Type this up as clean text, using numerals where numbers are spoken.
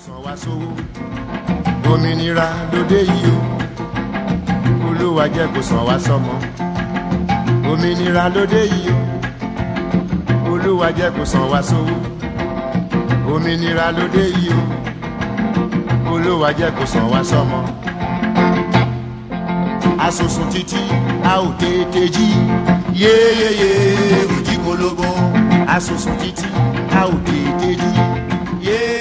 san wá sówó òmìnira lóde yìí o Olúwa jẹ́ kó san wá sọ́mọ òmìnira lóde yìí o Olúwa jẹ́ kó san wá sówó òmìnira lóde yìí o Olúwa jẹ́ kó san wá sọ́mọ asùnsùn títí a ò tètè jí yéyéyé òjì polówó asùnsùn títí a ò tètè jí yéyé.